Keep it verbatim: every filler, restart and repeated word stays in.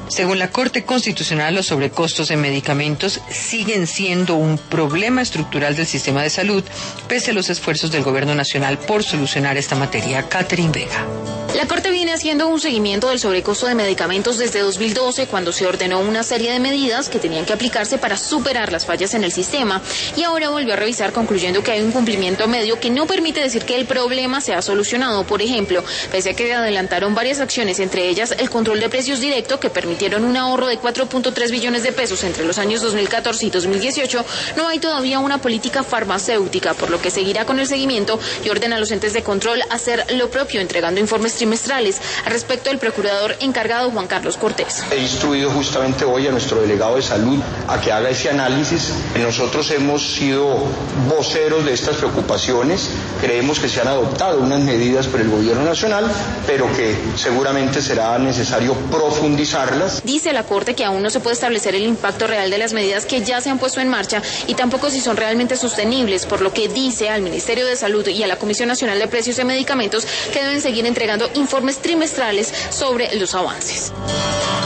Según la Corte Constitucional, los sobrecostos en medicamentos siguen siendo un problema estructural del sistema de salud, pese a los esfuerzos del Gobierno Nacional por solucionar esta materia. Catherine Vega. La Corte viene haciendo un seguimiento del sobrecosto de medicamentos desde dos mil doce, cuando se ordenó una serie de medidas que tenían que aplicarse para superar las fallas en el sistema, y ahora volvió a revisar concluyendo que hay un cumplimiento medio que no permite decir que el problema se ha solucionado. Por ejemplo, pese a que adelantaron varias acciones, entre ellas el control de precios directo, que permitieron un ahorro de cuatro punto tres billones de pesos entre los años dos mil catorce y dos mil dieciocho, no hay todavía una política farmacéutica, por lo que seguirá con el seguimiento y ordena a los entes de control hacer lo propio, entregando informes trimestrales. Al respecto, el procurador encargado, Juan Carlos Cortés. He instruido justamente hoy a nuestro delegado de salud a que haga ese análisis. Nosotros hemos sido voceros de estas preocupaciones, creemos que se han adoptado unas medidas por el Gobierno Nacional, pero que seguramente será necesario profundizarlas. Dice la Corte que aún no se puede establecer el impacto real de las medidas que ya se han puesto en marcha y tampoco si son realmente sostenibles, por lo que dice al Ministerio de Salud y a la Comisión Nacional de Precios de Medicamentos que deben seguir entregando informes trimestrales sobre los avances.